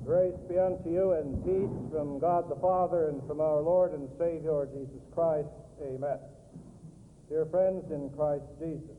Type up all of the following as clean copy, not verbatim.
Grace be unto you and peace from God the Father and from our Lord and Savior Jesus Christ. Amen. Dear friends in Christ Jesus,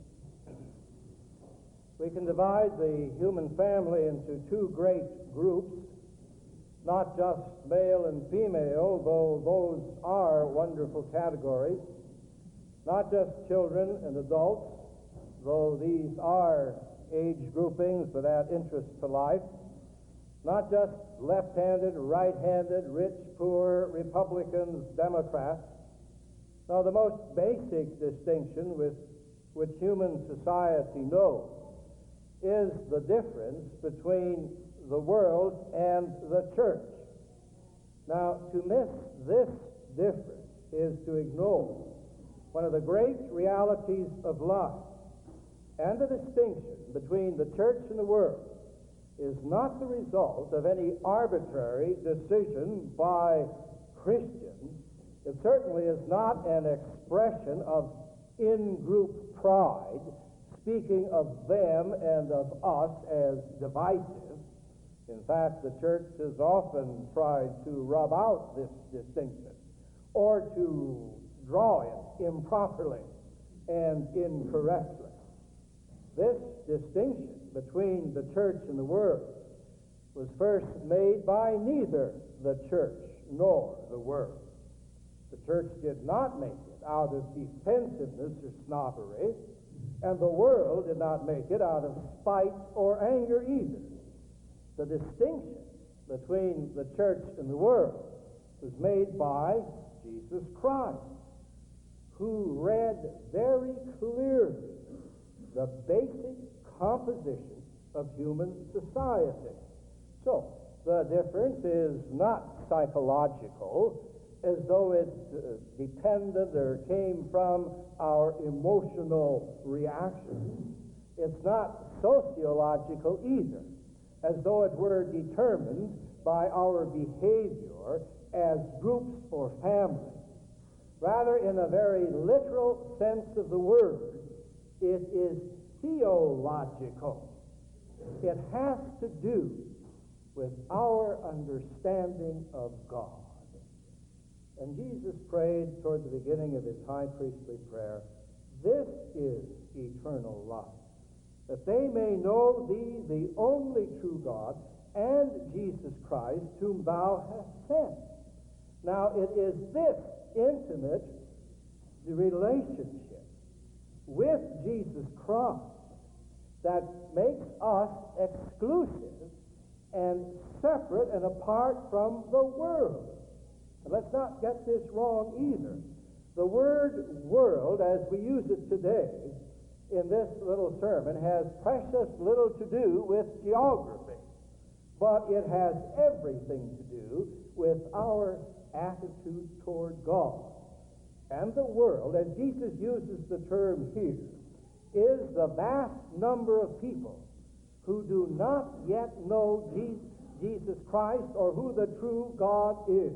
we can divide the human family into two great groups, not just male and female, though those are wonderful categories, not just children and adults, though these are age groupings that add interest to life, not just left-handed, right-handed, rich, poor, Republicans, Democrats. Now, the most basic distinction with which human society knows is the difference between the world and the church. Now, to miss this difference is to ignore one of the great realities of life, and the distinction between the church and the world is not the result of any arbitrary decision by Christians. It certainly is not an expression of in-group pride, speaking of them and of us as divisive. In fact, the church has often tried to rub out this distinction or to draw it improperly and incorrectly. This distinction between the church and the world was first made by neither the church nor the world. The church did not make it out of defensiveness or snobbery, and the world did not make it out of spite or anger either. The distinction between the church and the world was made by Jesus Christ, who read very clearly the basic composition of human society. So, the difference is not psychological, as though it depended or came from our emotional reactions. It's not sociological either, as though it were determined by our behavior as groups or families. Rather, in a very literal sense of the word, it is theological. It has to do with our understanding of God. And Jesus prayed toward the beginning of his high priestly prayer, "This is eternal life, that they may know thee, the only true God, and Jesus Christ, whom thou hast sent." Now, it is this intimate relationship with Jesus Christ that makes us exclusive and separate and apart from the world. And let's not get this wrong either. The word world, as we use it today in this little sermon, has precious little to do with geography, but it has everything to do with our attitude toward God. And the world, as Jesus uses the term here, is the vast number of people who do not yet know Jesus Christ or who the true God is.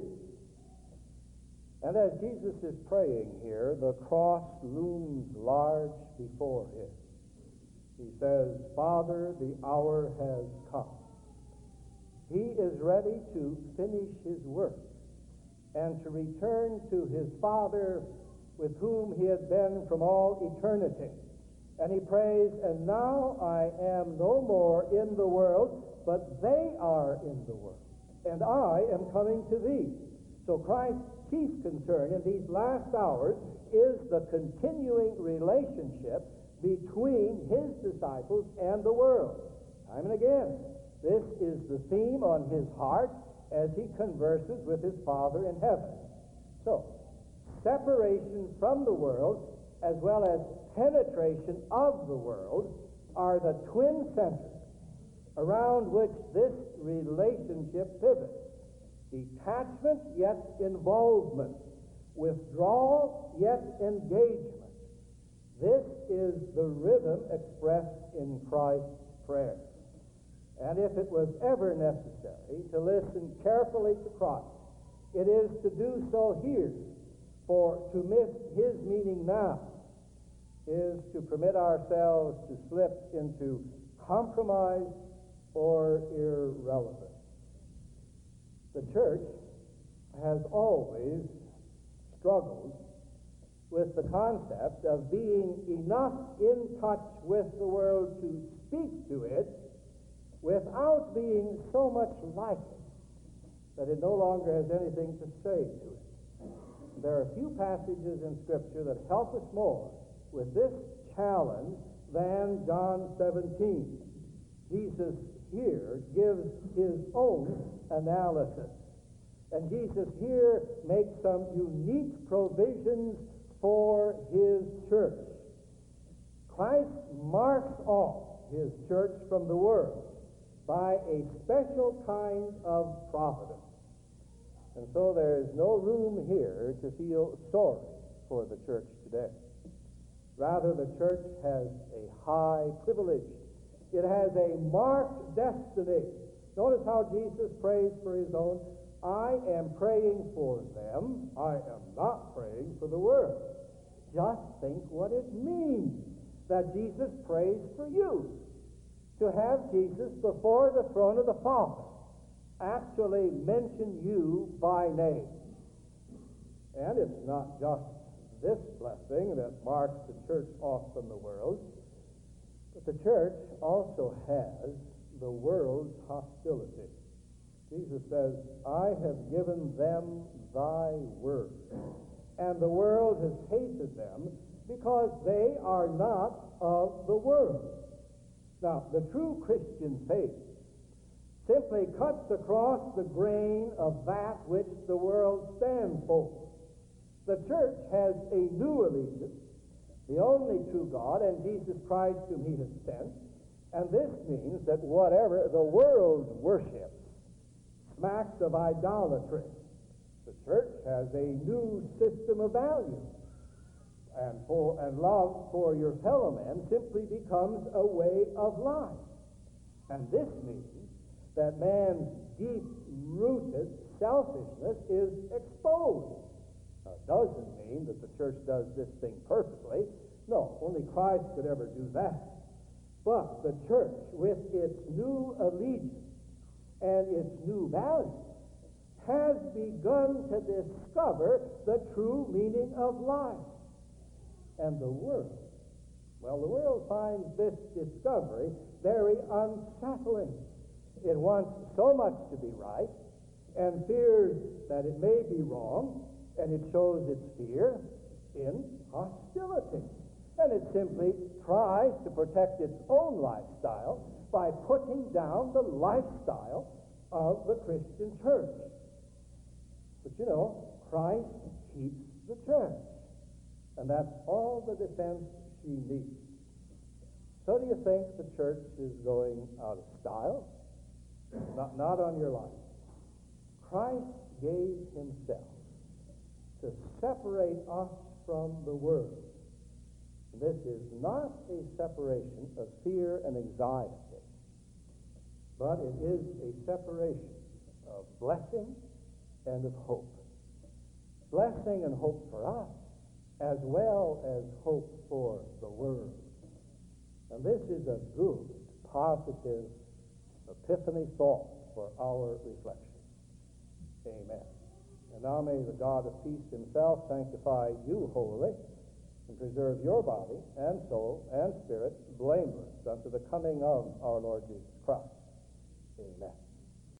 And as Jesus is praying here, the cross looms large before him. He says, "Father, the hour has come." He is ready to finish his work and to return to his Father, with whom he had been from all eternity. And he prays, "And now I am no more in the world, but they are in the world, and I am coming to thee." So Christ's chief concern in these last hours is the continuing relationship between his disciples and the world. Time and again, this is the theme on his heart as he converses with his Father in heaven. So, separation from the world as well as penetration of the world are the twin centers around which this relationship pivots. Detachment yet involvement, withdrawal yet engagement. This is the rhythm expressed in Christ's prayer. And if it was ever necessary to listen carefully to Christ, it is to do so here, for to miss his meaning now is to permit ourselves to slip into compromise or irrelevance. The church has always struggled with the concept of being enough in touch with the world to speak to it without being so much like it that it no longer has anything to say to it. There are few passages in Scripture that help us more with this challenge than John 17. Jesus here gives his own analysis. And Jesus here makes some unique provisions for his church. Christ marks off his church from the world by a special kind of providence. And so there is no room here to feel sorry for the church today. Rather, the church has a high privilege. It has a marked destiny. Notice how Jesus prays for his own. I am praying for them. I am not praying for the world. Just think what it means that Jesus prays for you. To have Jesus before the throne of the Father actually mention you by name. And it's not just this blessing that marks the church off from the world, but the church also has the world's hostility. Jesus says, I have given them thy word, and the world has hated them because they are not of the world. Now, the true Christian faith simply cuts across the grain of that which the world stands for. The church has a new allegiance, the only true God, and Jesus Christ whom he has sent. And this means that whatever the world worships smacks of idolatry. The church has a new system of values. And love for your fellow man simply becomes a way of life. And this means that man's deep-rooted selfishness is exposed. Now, it doesn't mean that the church does this thing perfectly. No, only Christ could ever do that. But the church, with its new allegiance and its new values, has begun to discover the true meaning of life. And the world, well, the world finds this discovery very unsettling. It wants so much to be right and fears that it may be wrong, and it shows its fear in hostility. And it simply tries to protect its own lifestyle by putting down the lifestyle of the Christian church. But you know, Christ keeps the church. And that's all the defense she needs. So do you think the church is going out of style? Not on your life. Christ gave himself to separate us from the world. This is not a separation of fear and anxiety, but it is a separation of blessing and of hope. Blessing and hope for us, as well as hope for the world. And this is a good, positive epiphany thought for our reflection. Amen. And now may the God of peace himself sanctify you wholly, and preserve your body and soul and spirit blameless unto the coming of our Lord Jesus Christ.